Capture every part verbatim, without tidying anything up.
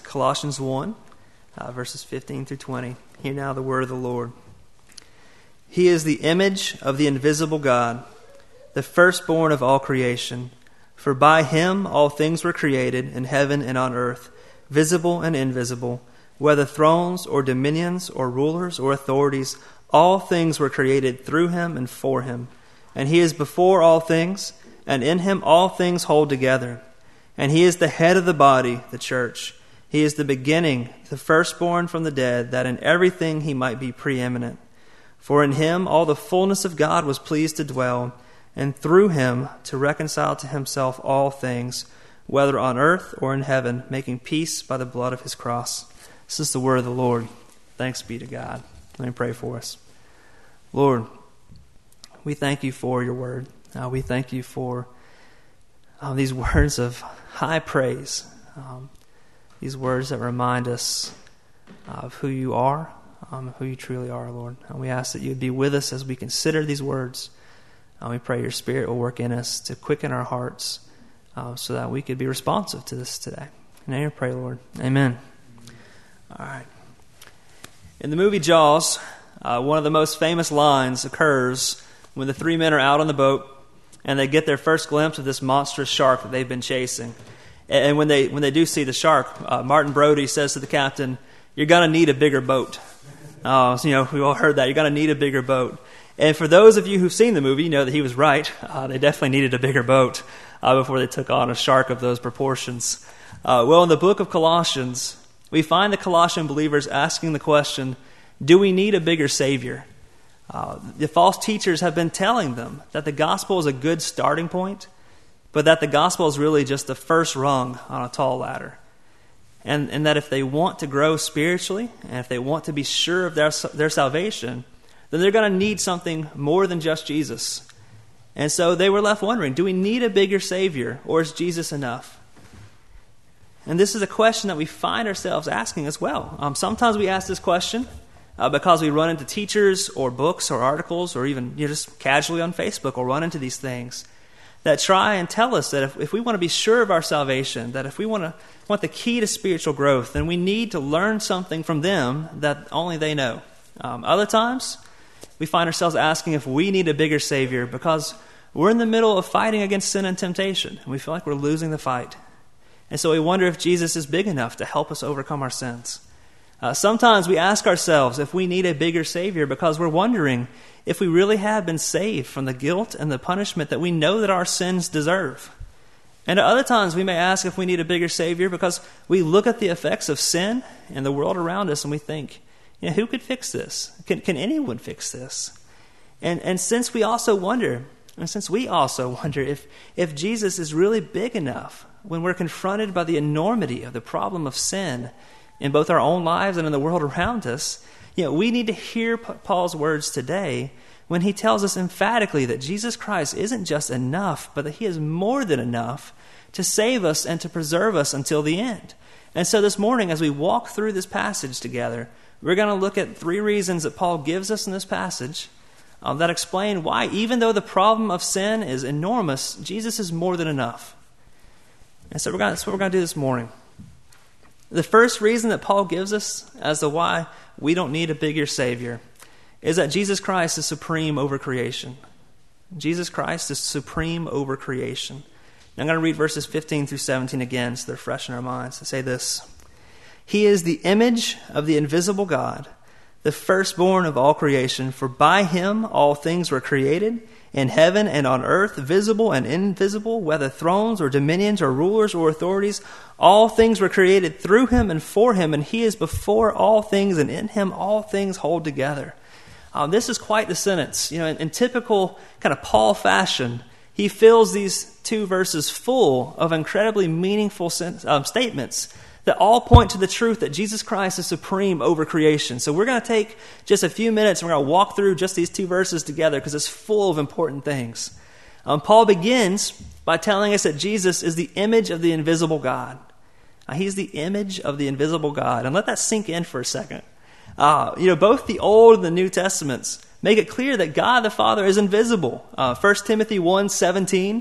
Colossians one, uh, verses fifteen through twenty. Hear now the word of the Lord. He is the image of the invisible God, the firstborn of all creation. For by him all things were created in heaven and on earth, visible and invisible, whether thrones or dominions or rulers or authorities, all things were created through him and for him. And he is before all things, and in him all things hold together. And he is the head of the body, the church. He is the beginning, the firstborn from the dead, that in everything he might be preeminent. For in him all the fullness of God was pleased to dwell, and through him to reconcile to himself all things, whether on earth or in heaven, making peace by the blood of his cross. This is the word of the Lord. Thanks be to God. Let me pray for us. Lord, we thank you for your word. Uh, we thank you for uh, these words of high praise, um, these words that remind us of who you are, um, who you truly are, Lord. And we ask that you would be with us as we consider these words. Uh, we pray your Spirit will work in us to quicken our hearts uh, so that we could be responsive to this today. In your name I pray, Lord. Amen. All right. In the movie Jaws, uh, one of the most famous lines occurs when the three men are out on the boat and they get their first glimpse of this monstrous shark that they've been chasing. And when they when they do see the shark, uh, Martin Brody says to the captain, "You're going to need a bigger boat." Uh, so, you know, we all heard that. You're going to need a bigger boat. And for those of you who've seen the movie, you know that he was right. Uh, they definitely needed a bigger boat uh, before they took on a shark of those proportions. Uh, well, in the book of Colossians, we find the Colossian believers asking the question, do we need a bigger Savior? Uh, the false teachers have been telling them that the gospel is a good starting point, but that the gospel is really just the first rung on a tall ladder. And, and that if they want to grow spiritually, and if they want to be sure of their, their salvation, then they're going to need something more than just Jesus. And so they were left wondering, do we need a bigger Savior, or is Jesus enough? And this is a question that we find ourselves asking as well. Um, sometimes we ask this question uh, because we run into teachers or books or articles, or even you know, just casually on Facebook we'll run into these things that try and tell us that if, if we want to be sure of our salvation, that if we want to want the key to spiritual growth, then we need to learn something from them that only they know. Um, other times, we find ourselves asking if we need a bigger Savior because we're in the middle of fighting against sin and temptation, and we feel like we're losing the fight. And so we wonder if Jesus is big enough to help us overcome our sins. Uh, sometimes we ask ourselves if we need a bigger Savior because we're wondering if we really have been saved from the guilt and the punishment that we know that our sins deserve. And at other times we may ask if we need a bigger Savior because we look at the effects of sin in the world around us and we think, you know, who could fix this? Can, can anyone fix this? And and since we also wonder, and since we also wonder if, if Jesus is really big enough when we're confronted by the enormity of the problem of sin in both our own lives and in the world around us, you know, we need to hear Paul's words today when he tells us emphatically that Jesus Christ isn't just enough, but that he is more than enough to save us and to preserve us until the end. And so this morning, as we walk through this passage together, we're going to look at three reasons that Paul gives us in this passage um, that explain why, even though the problem of sin is enormous, Jesus is more than enough. And so we're going to, that's what we're going to do this morning. The first reason that Paul gives us as to why we don't need a bigger Savior is that Jesus Christ is supreme over creation. Jesus Christ is supreme over creation. Now I'm going to read verses fifteen through seventeen again so they're fresh in our minds. They say this: He is the image of the invisible God, the firstborn of all creation. For by him all things were created, in heaven and on earth, visible and invisible, whether thrones or dominions or rulers or authorities. All things were created through him and for him, and he is before all things, and in him all things hold together. Um, this is quite the sentence. You know, in, in typical kind of Paul fashion, he fills these two verses full of incredibly meaningful sen- um, statements that all point to the truth that Jesus Christ is supreme over creation. So we're going to take just a few minutes and we're going to walk through just these two verses together because it's full of important things. Um, Paul begins by telling us that Jesus is the image of the invisible God. Uh, he's the image of the invisible God. And let that sink in for a second. Uh, you know, both the Old and the New Testaments make it clear that God the Father is invisible. Uh, First Timothy one seventeen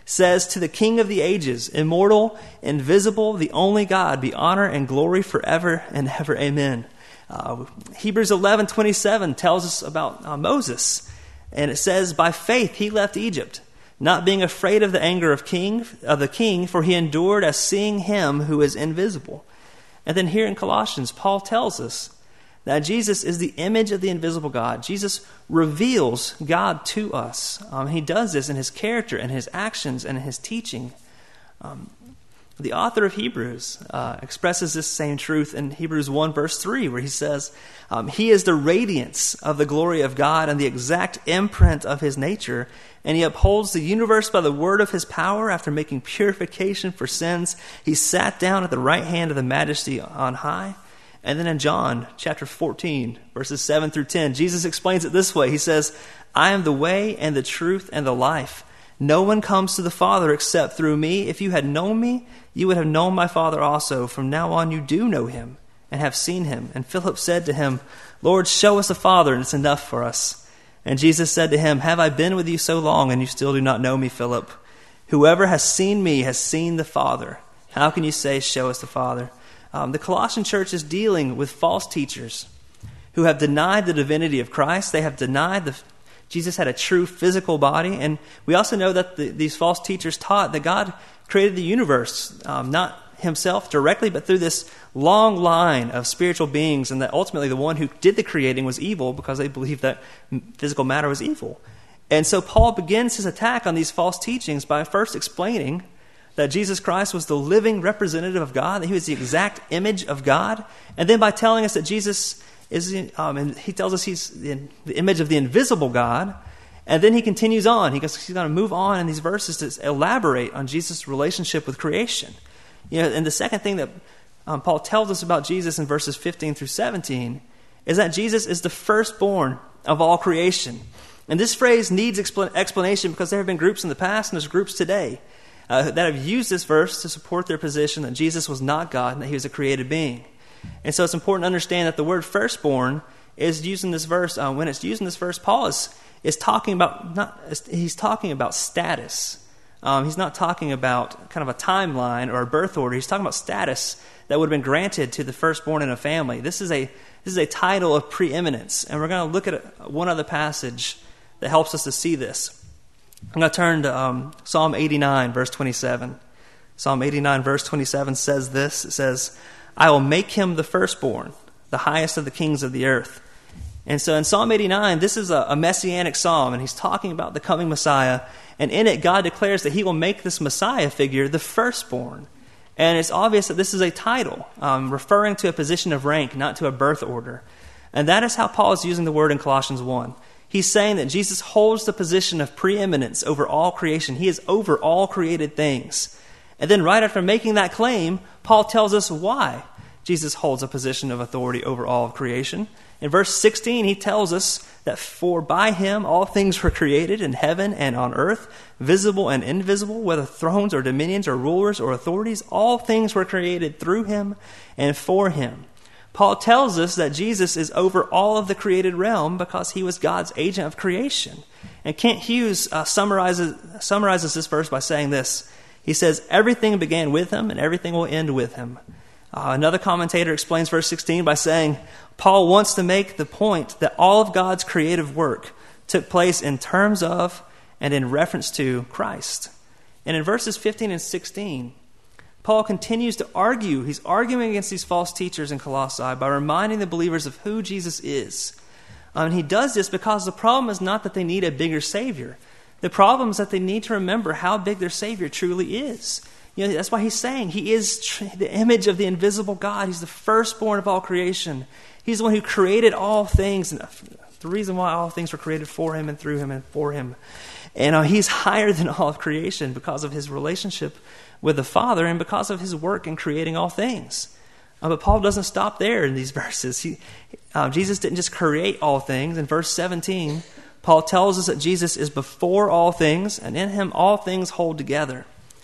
says, "To the King of the ages, immortal, invisible, the only God, be honor and glory forever and ever. Amen." Uh, Hebrews eleven twenty-seven tells us about uh, Moses, and it says, "By faith he left Egypt, not being afraid of the anger of king of the king, for he endured as seeing him who is invisible." And then here in Colossians, Paul tells us that Jesus is the image of the invisible God. Jesus reveals God to us. Um, he does this in his character and his actions and his teaching. Um, the author of Hebrews uh, expresses this same truth in Hebrews one verse three, where he says, um, "He is the radiance of the glory of God and the exact imprint of his nature, and he upholds the universe by the word of his power. After making purification for sins, he sat down at the right hand of the Majesty on high." And then in John chapter fourteen, verses seven through ten, Jesus explains it this way. He says, "I am the way and the truth and the life. No one comes to the Father except through me. If you had known me, you would have known my Father also. From now on you do know him and have seen him." And Philip said to him, "Lord, show us the Father, and it's enough for us." And Jesus said to him, "Have I been with you so long, and you still do not know me, Philip? Whoever has seen me has seen the Father. How can you say, 'Show us the Father'?" Um, the Colossian church is dealing with false teachers who have denied the divinity of Christ. They have denied that Jesus had a true physical body. And we also know that the, these false teachers taught that God created the universe, um, not himself directly, but through this long line of spiritual beings, and that ultimately the one who did the creating was evil because they believed that physical matter was evil. And so Paul begins his attack on these false teachings by first explaining that Jesus Christ was the living representative of God, that he was the exact image of God, and then by telling us that Jesus is, um, and he tells us he's the, the image of the invisible God, and then he continues on. He goes, he's going to move on in these verses to elaborate on Jesus' relationship with creation. You know, and the second thing that um, Paul tells us about Jesus in verses fifteen through seventeen is that Jesus is the firstborn of all creation. And this phrase needs expl- explanation because there have been groups in the past and there's groups today Uh, that have used this verse to support their position that Jesus was not God and that he was a created being. And so it's important to understand that the word firstborn is used in this verse. Uh, when it's used in this verse, Paul is, is talking about, not, he's talking about status. Um, he's not talking about kind of a timeline or a birth order. He's talking about status that would have been granted to the firstborn in a family. This is a, this is a title of preeminence. And we're going to look at a, one other passage that helps us to see this. I'm going to turn to um, Psalm eighty-nine, verse twenty-seven. Psalm eighty-nine, verse twenty-seven says this. It says, "I will make him the firstborn, the highest of the kings of the earth." And so in Psalm eighty-nine, this is a, a messianic psalm, and he's talking about the coming Messiah. And in it, God declares that he will make this Messiah figure the firstborn. And it's obvious that this is a title, um, referring to a position of rank, not to a birth order. And that is how Paul is using the word in Colossians one. He's saying that Jesus holds the position of preeminence over all creation. He is over all created things. And then right after making that claim, Paul tells us why Jesus holds a position of authority over all of creation. In verse sixteen, he tells us that for by him all things were created in heaven and on earth, visible and invisible, whether thrones or dominions or rulers or authorities, all things were created through him and for him. Paul tells us that Jesus is over all of the created realm because he was God's agent of creation. And Kent Hughes uh, summarizes, summarizes this verse by saying this. He says, "Everything began with him and everything will end with him." Uh, another commentator explains verse sixteen by saying, Paul wants to make the point that all of God's creative work took place in terms of and in reference to Christ. And in verses fifteen and sixteen, Paul continues to argue. He's arguing against these false teachers in Colossae by reminding the believers of who Jesus is. Um, and he does this because the problem is not that they need a bigger Savior. The problem is that they need to remember how big their Savior truly is. You know, that's why he's saying he is tr- the image of the invisible God. He's the firstborn of all creation. He's the one who created all things. And the reason why all things were created for him and through him and for him. And uh, he's higher than all of creation because of his relationship with the Father and because of his work in creating all things. Uh, but Paul doesn't stop there in these verses. He, uh, Jesus didn't just create all things. In verse seventeen, Paul tells us that Jesus is before all things, and in him all things hold together.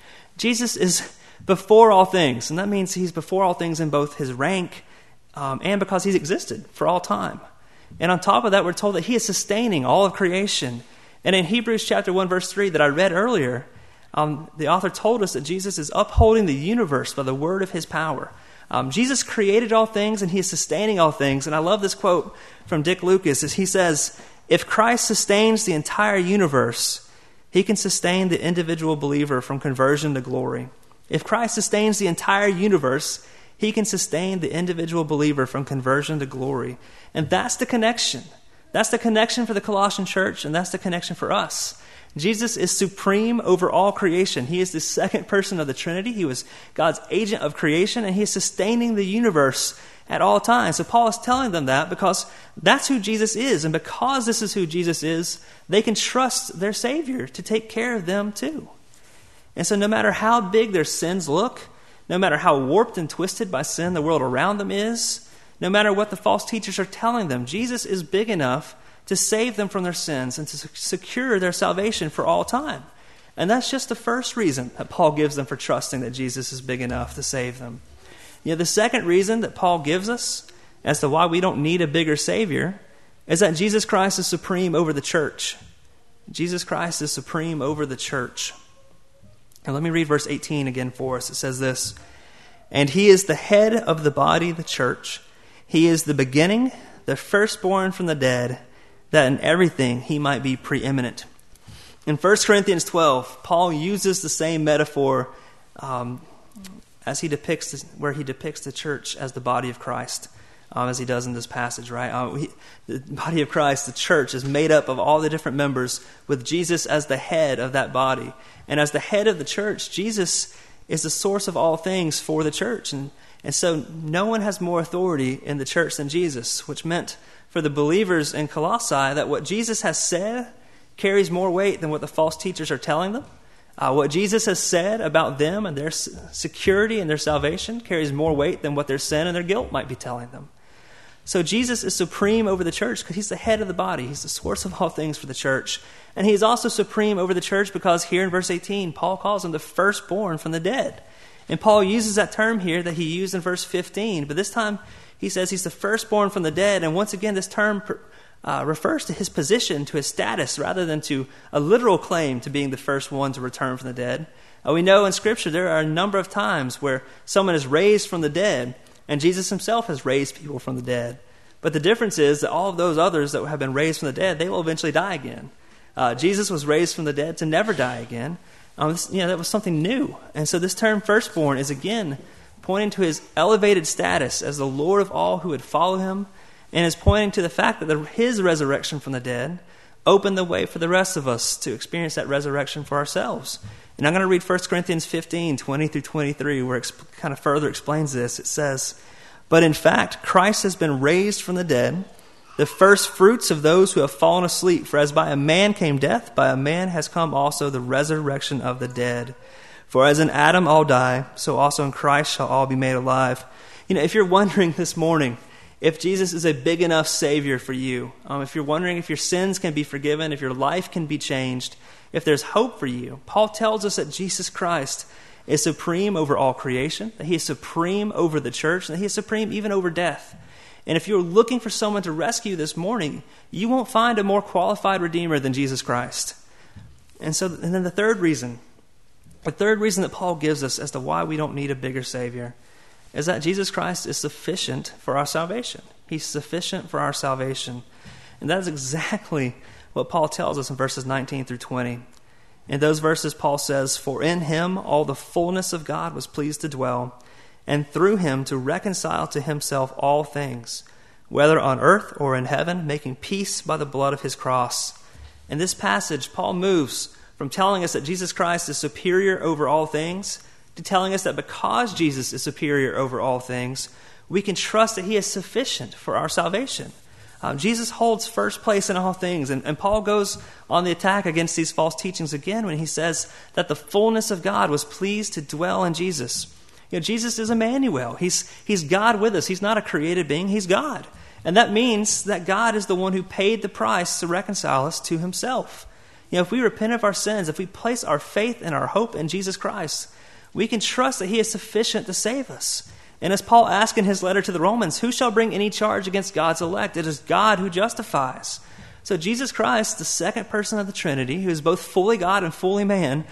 Jesus is before all things, and that means he's before all things in both his rank um, and because he's existed for all time. And on top of that, we're told that he is sustaining all of creation. And in Hebrews chapter one, verse three that I read earlier, um, the author told us that Jesus is upholding the universe by the word of his power. Um, Jesus created all things and he is sustaining all things. And I love this quote from Dick Lucas as he says, "If Christ sustains the entire universe, he can sustain the individual believer from conversion to glory. If Christ sustains the entire universe, he can sustain the individual believer from conversion to glory." And that's the connection. That's the connection for the Colossian church, and that's the connection for us. Jesus is supreme over all creation. He is the second person of the Trinity. He was God's agent of creation, and he is sustaining the universe at all times. So Paul is telling them that because that's who Jesus is. And because this is who Jesus is, they can trust their Savior to take care of them too. And so no matter how big their sins look, no matter how warped and twisted by sin the world around them is, no matter what the false teachers are telling them, Jesus is big enough to save them from their sins and to secure their salvation for all time. And that's just the first reason that Paul gives them for trusting that Jesus is big enough to save them. You know, the second reason that Paul gives us as to why we don't need a bigger Savior is that Jesus Christ is supreme over the church. Jesus Christ is supreme over the church. And let me read verse eighteen again for us. It says this, "And he is the head of the body, the church. He is the beginning, the firstborn from the dead, that in everything he might be preeminent." In First Corinthians twelve, Paul uses the same metaphor um, as he depicts this, where he depicts the church as the body of Christ, um, as he does in this passage. Right, uh, we, the body of Christ, the church, is made up of all the different members, with Jesus as the head of that body. And as the head of the church, Jesus is the source of all things for the church, and and so no one has more authority in the church than Jesus, which meant for the believers in Colossae that what Jesus has said carries more weight than what the false teachers are telling them. Uh, what Jesus has said about them and their security and their salvation carries more weight than what their sin and their guilt might be telling them. So Jesus is supreme over the church because he's the head of the body. He's the source of all things for the church. And he is also supreme over the church because here in verse eighteen, Paul calls him the firstborn from the dead. And Paul uses that term here that he used in verse fifteen, but this time he says he's the firstborn from the dead. And once again, this term uh, refers to his position, to his status, rather than to a literal claim to being the first one to return from the dead. Uh, we know in Scripture there are a number of times where someone is raised from the dead, and Jesus himself has raised people from the dead. But the difference is that all of those others that have been raised from the dead, they will eventually die again. Uh, Jesus was raised from the dead to never die again. Um, this, you know, that was something new. And so this term firstborn is again pointing to his elevated status as the Lord of all who would follow him, and is pointing to the fact that the, his resurrection from the dead opened the way for the rest of us to experience that resurrection for ourselves. And I'm going to read First Corinthians fifteen, twenty through twenty-three, where it exp- kind of further explains this. It says, "But in fact, Christ has been raised from the dead, the first fruits of those who have fallen asleep. For as by a man came death, by a man has come also the resurrection of the dead. For as in Adam all die, so also in Christ shall all be made alive." You know, if you're wondering this morning if Jesus is a big enough Savior for you, um, if you're wondering if your sins can be forgiven, if your life can be changed, if there's hope for you, Paul tells us that Jesus Christ is supreme over all creation, that he is supreme over the church, and that he is supreme even over death. And if you're looking for someone to rescue this morning, you won't find a more qualified Redeemer than Jesus Christ. And so, and then the third reason, the third reason that Paul gives us as to why we don't need a bigger Savior is that Jesus Christ is sufficient for our salvation. He's sufficient for our salvation. And that is exactly what Paul tells us in verses nineteen through twenty. In those verses, Paul says, "For in him all the fullness of God was pleased to dwell, and through him to reconcile to himself all things, whether on earth or in heaven, making peace by the blood of his cross." In this passage, Paul moves from telling us that Jesus Christ is superior over all things to telling us that because Jesus is superior over all things, we can trust that he is sufficient for our salvation. Um, Jesus holds first place in all things, and, and Paul goes on the attack against these false teachings again when he says that the fullness of God was pleased to dwell in Jesus. You know, Jesus is Emmanuel. He's, he's God with us. He's not a created being. He's God. And that means that God is the one who paid the price to reconcile us to himself. You know, if we repent of our sins, if we place our faith and our hope in Jesus Christ, we can trust that he is sufficient to save us. And as Paul asked in his letter to the Romans, who shall bring any charge against God's elect? It is God who justifies. So Jesus Christ, the second person of the Trinity, who is both fully God and fully man,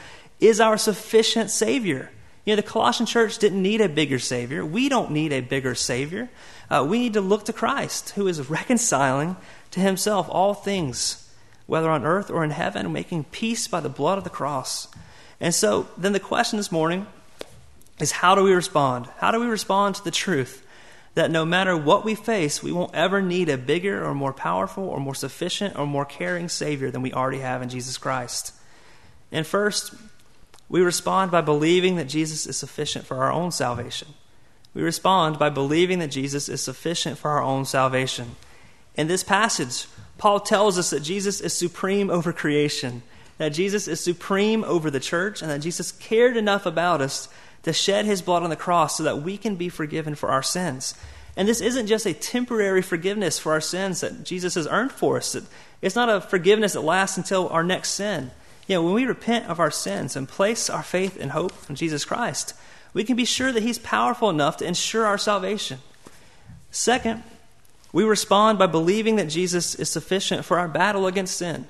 is our sufficient Savior. You know, the Colossian church didn't need a bigger Savior. We don't need a bigger Savior. Uh, we need to look to Christ, who is reconciling to himself all things, whether on earth or in heaven, making peace by the blood of the cross. And so then the question this morning is, how do we respond? How do we respond to the truth that no matter what we face, we won't ever need a bigger or more powerful or more sufficient or more caring Savior than we already have in Jesus Christ? And first, we respond by believing that Jesus is sufficient for our own salvation. We respond by believing that Jesus is sufficient for our own salvation. In this passage, Paul tells us that Jesus is supreme over creation, that Jesus is supreme over the church, and that Jesus cared enough about us to shed his blood on the cross so that we can be forgiven for our sins. And this isn't just a temporary forgiveness for our sins that Jesus has earned for us. It's not a forgiveness that lasts until our next sin. You know, when we repent of our sins and place our faith and hope in Jesus Christ, we can be sure that he's powerful enough to ensure our salvation. Second, we respond by believing that Jesus is sufficient for our battle against sin.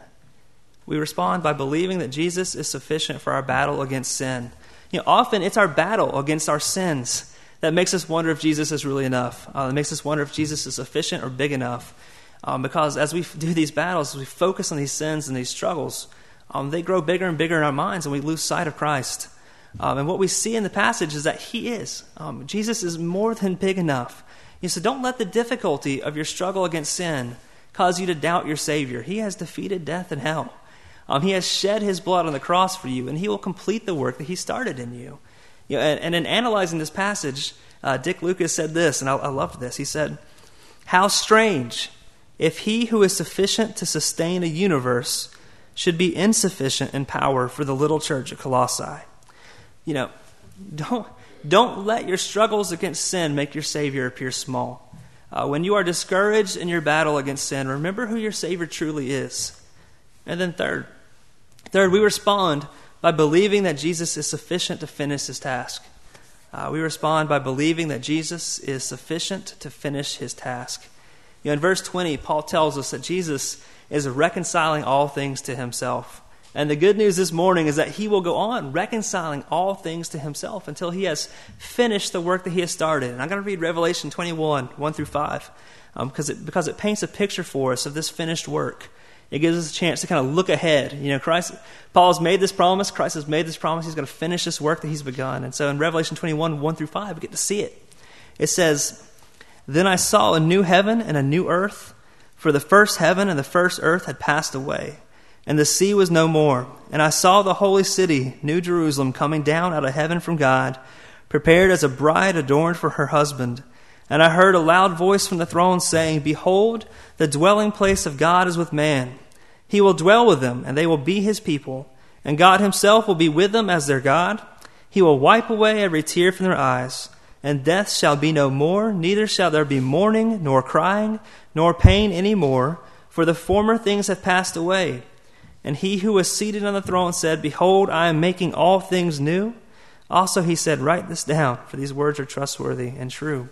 We respond by believing that Jesus is sufficient for our battle against sin. You know, often it's our battle against our sins that makes us wonder if Jesus is really enough. Uh, it makes us wonder if Jesus is sufficient or big enough. Um, because as we do these battles, as we focus on these sins and these struggles, um, they grow bigger and bigger in our minds, and we lose sight of Christ. Um, and what we see in the passage is that he is. Um, Jesus is more than big enough. You know, so don't let the difficulty of your struggle against sin cause you to doubt your Savior. He has defeated death and hell. Um, he has shed his blood on the cross for you, and he will complete the work that he started in you. You know, and, and in analyzing this passage, uh, Dick Lucas said this, and I, I loved this. He said, "How strange if he who is sufficient to sustain a universe should be insufficient in power for the little church at Colossae." You know, don't, don't let your struggles against sin make your Savior appear small. Uh, when you are discouraged in your battle against sin, remember who your Savior truly is. And then third, third, we respond by believing that Jesus is sufficient to finish his task. Uh, we respond by believing that Jesus is sufficient to finish his task. You know, in verse twenty, Paul tells us that Jesus is reconciling all things to himself. And the good news this morning is that he will go on reconciling all things to himself until he has finished the work that he has started. And I'm going to read Revelation twenty-one, one through five, um, because it, because it paints a picture for us of this finished work. It gives us a chance to kind of look ahead. You know, Christ, Paul has made this promise. Christ has made this promise. He's going to finish this work that he's begun. And so in Revelation twenty-one, one through five, we get to see it. It says, "Then I saw a new heaven and a new earth, for the first heaven and the first earth had passed away, and the sea was no more. And I saw the holy city, New Jerusalem, coming down out of heaven from God, prepared as a bride adorned for her husband. And I heard a loud voice from the throne saying, 'Behold, the dwelling place of God is with man. He will dwell with them, and they will be his people. And God himself will be with them as their God. He will wipe away every tear from their eyes. And death shall be no more, neither shall there be mourning, nor crying, nor pain any more, for the former things have passed away.' And he who was seated on the throne said, 'Behold, I am making all things new.' Also he said, 'Write this down, for these words are trustworthy and true.'"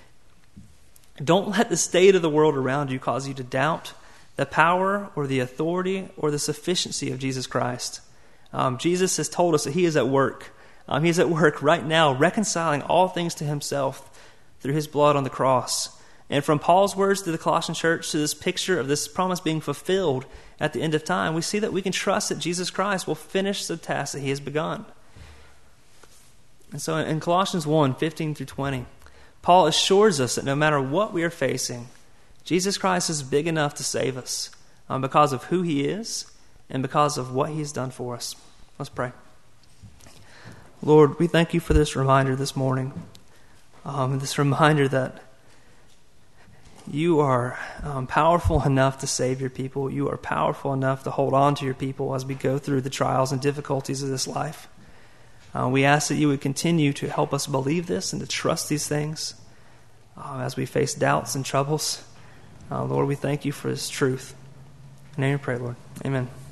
Don't let the state of the world around you cause you to doubt the power or the authority or the sufficiency of Jesus Christ. Um, Jesus has told us that he is at work. Um, he is at work right now, reconciling all things to himself through his blood on the cross. And from Paul's words to the Colossian church to this picture of this promise being fulfilled at the end of time, we see that we can trust that Jesus Christ will finish the task that he has begun. And so in Colossians one, fifteen through twenty, Paul assures us that no matter what we are facing, Jesus Christ is big enough to save us um, because of who he is and because of what he's done for us. Let's pray. Lord, we thank you for this reminder this morning, um, this reminder that you are um, powerful enough to save your people. You are powerful enough to hold on to your people as we go through the trials and difficulties of this life. Uh, we ask that you would continue to help us believe this and to trust these things uh, as we face doubts and troubles. Uh, Lord, we thank you for this truth. In your name we pray, Lord. Amen.